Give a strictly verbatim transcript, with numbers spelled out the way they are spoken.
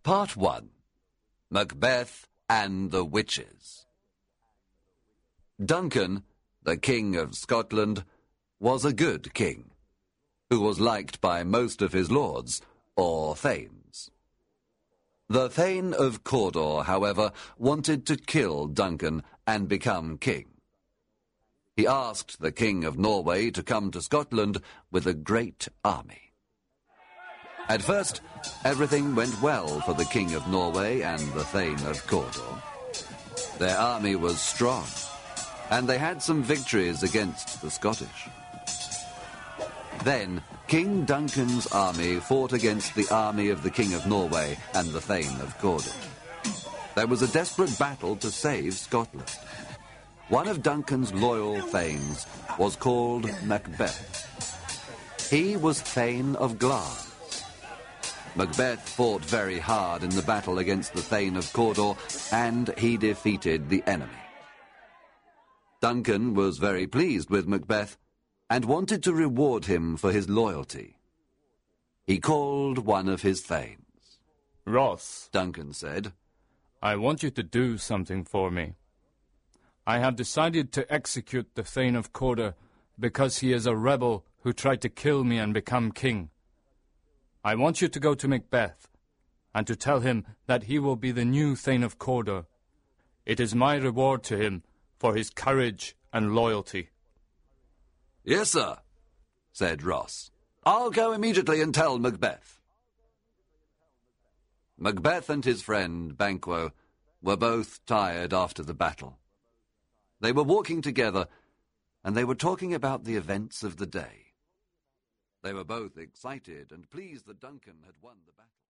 Part one. Macbeth and the Witches. Duncan, the King of Scotland, was a good king, who was liked by most of his lords, or thanes. The Thane of Cawdor, however, wanted to kill Duncan and become king. He asked the King of Norway to come to Scotland with a great army. At first, everything went well for the King of Norway and the Thane of Cawdor. Their army was strong, and they had some victories against the Scottish. Then, King Duncan's army fought against the army of the King of Norway and the Thane of Cawdor. There was a desperate battle to save Scotland. One of Duncan's loyal thanes was called Macbeth. He was Thane of Glass. Macbeth fought very hard in the battle against the Thane of Cawdor, and he defeated the enemy. Duncan was very pleased with Macbeth and wanted to reward him for his loyalty. He called one of his thanes. "Ross," Duncan said, "I want you to do something for me. I have decided to execute the Thane of Cawdor because he is a rebel who tried to kill me and become king. I want you to go to Macbeth and to tell him that he will be the new Thane of Cawdor. It is my reward to him for his courage and loyalty." "Yes, sir," said Ross. "I'll go immediately and tell Macbeth." Macbeth and his friend, Banquo, were both tired after the battle. They were walking together, and they were talking about the events of the day. They were both excited and pleased that Duncan had won the battle.